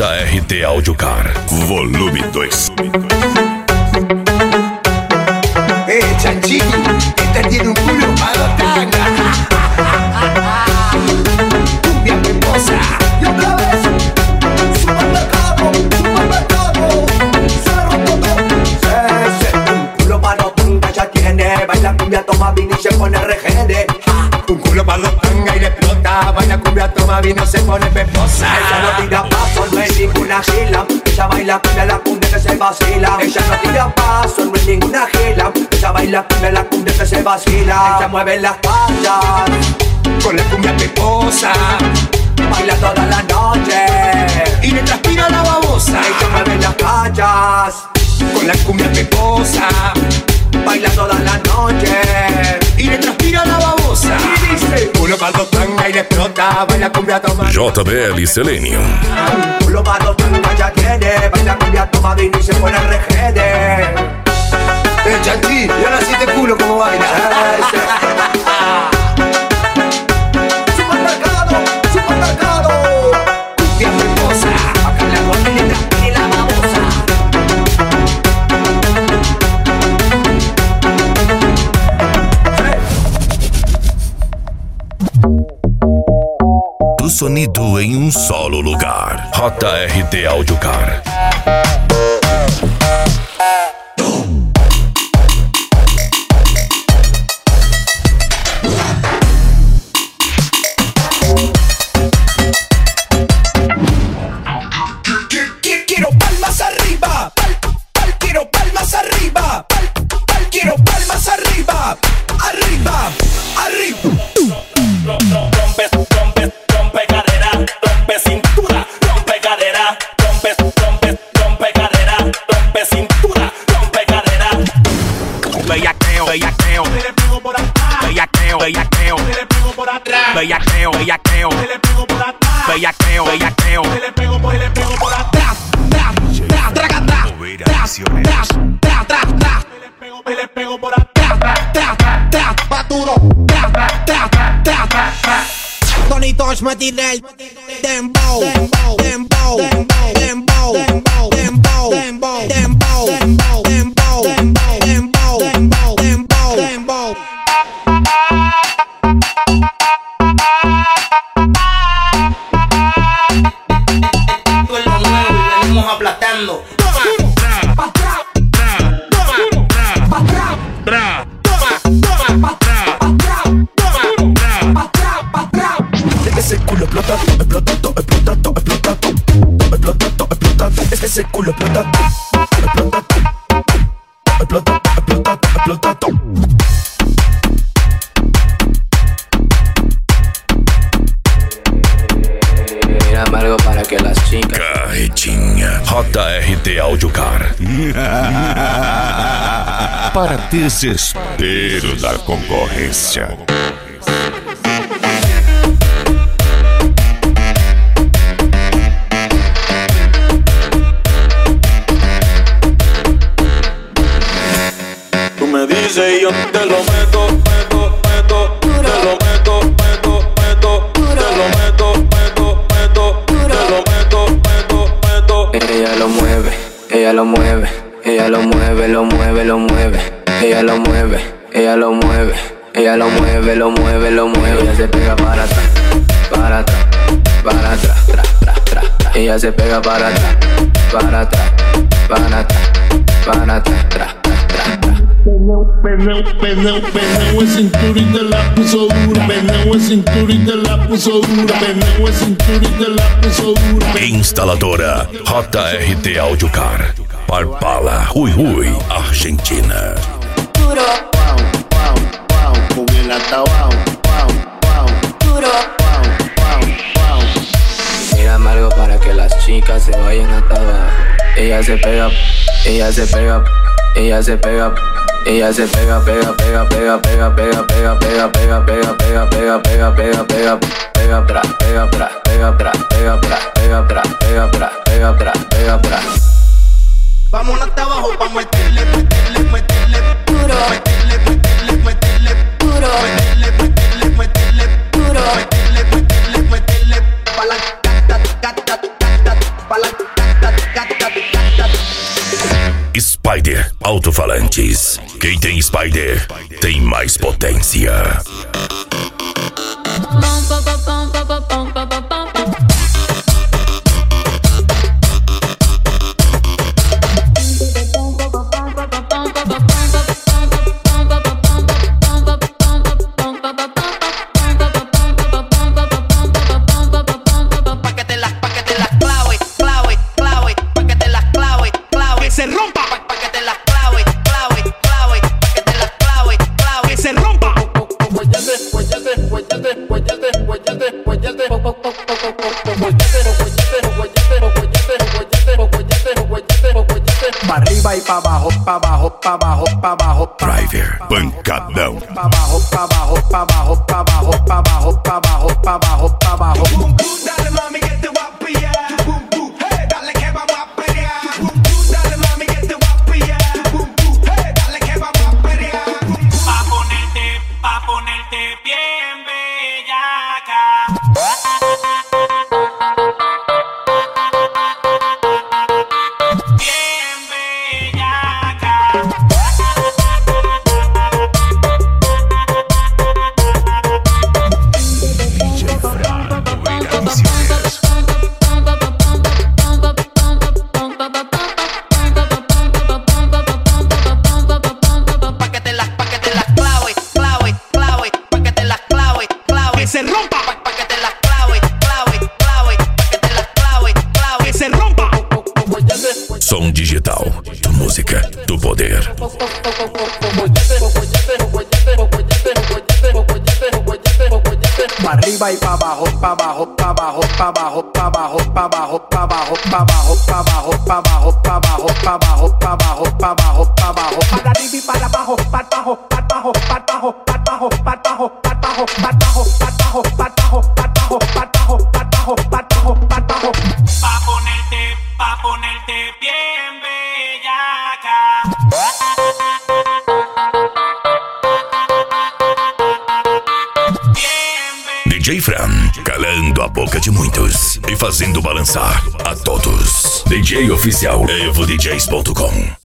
JRT Audiocar. Volume 2. Chanchín, esta tiene un culo para tanga. Cumbia peposa. Y otra vez, supermercado, se rompe todo. Un culo para tanga ya tiene. Baila cumbia, toma vino y se pone regede. Un culo para tanga y le explota. Baila cumbia, toma vino y se pone peposa. Ella no tira paso, no es ninguna gila. Ella baila cumbia, la cumbia que se vacila. Ella no tira paso, no es ninguna gila. Ella baila cumbia, la cumbia que se vacila. Ella mueve las patas con la cumbia peposa. Baila toda la noche y le transpira la babosa. Ella mueve las calles con la cumbia peposa. Baila toda la noche y le transpira la babosa. Y dice: culo para tanga y le explota. Baila cumbia, toma JBL Selenium. culo para tanga ya tiene. Baila cumbia, toma vino y se pone regede. Chanchi, ya naciste culo como baila. Supermercado, cumbia peposa. Acá la gordita y la babosa. Tu sonido em um solo lugar. JRT Audiocar. Quiero palmas arriba, quiero palmas arriba, quiero palmas arriba, arriba. Rompe cadera, rompe cintura, rompe cadera, rompe cadera, rompe cintura, rompe cadera. Bellaqueo, me le pego por atrás. Bellaqueo, me le pego por atrás. Bellaqueo, me le pego por atrás. Bellaqueo, me le pego por atrás. Me le pego por atrás. Pa' duro. Tony Touch me tira el dembow, dembow, dembow, dembow, dembow, dembow, dembow, dembow, dembow, dembow, dembow, dembow, dembow. Con lo nuevo y venimos aplastando. Ese culo explota, explota, explota, explota, explota, explota. Ese culo explota, explota, explota, explota, explota. Mírame algo para que las chicas. Carretinha. JRT Audiocar. Para desespero da concorrência. Tú me dices y yo te lo meto, te lo meto, te lo meto, Ella lo mueve, ella lo mueve, ella lo mueve, lo mueve, lo mueve. Ella lo mueve, ella lo mueve, ella lo mueve, lo mueve, lo mueve. Ella se pega para atrás, para atrás, para atrás, tra. Ella se pega para atrás, para atrás, para atrás, para atrás, tra. Peneo es cintura y te la puso dura. Peneo es cintura y te la puso dura. Peneo es cintura y te la puso dura. Instaladora JRT Audiocar. Parpala, Rui, Argentina. Duro, Con el ataúd, duro. Mírame algo para que las chicas se vayan hasta abajo. Ella se pega, ella se pega, ella se pega. Ella se pega, pega, pega, pega, pega, pega, pega, pega, pega, pega, pega, pega, pega, pega, pega, pega, pra, pega, pra, pega, pra, pega, pra, pega, pra, pega, pra, pega, pra, pega, pra. Vámonos hasta abajo pa' meterle, meterle, meterle, Duro, meterle, meterle, meterle, duro, meterle, meterle, meterle, duro. meterle, meterle, meterle, pa' la gata, gata, gata, pa' la Quem tem Spider tem mais potência. Pa' arriba y pa' abajo, pa' abajo, pa' abajo, pa' abajo. Driver, pancadão. Pa' abajo, pa' abajo, pa' abajo, pa' abajo, pa' abajo, pa' abajo, pa' abajo, pa' abajo. Dale mami que te voy a pillar. Hey, dale que vamos a pelear. Dale mami que te voy a pillar. Hey, dale que vamos a pelear. Pa' ponerte bien bellaca. Som digital, tu música, tu poder. Pa' arriba y pa' abajo, pa' abajo, pa' abajo, pa' abajo, pa' abajo, pa' abajo, pa' abajo, pa' abajo, pa' abajo, pa' abajo, pa' abajo, pa' abajo, pa' abajo, pa' abajo, pa' abajo. Para arriba y para abajo, para abajo, para abajo, para abajo, para abajo, para abajo, para abajo, para abajo, para abajo, para abajo, para abajo, para abajo, para abajo, para abajo, para abajo. Pa' ponerte bien bellaca. DJ Fran, calando a boca de muitos e fazendo balançar a todos. DJ oficial EvoDJs.com.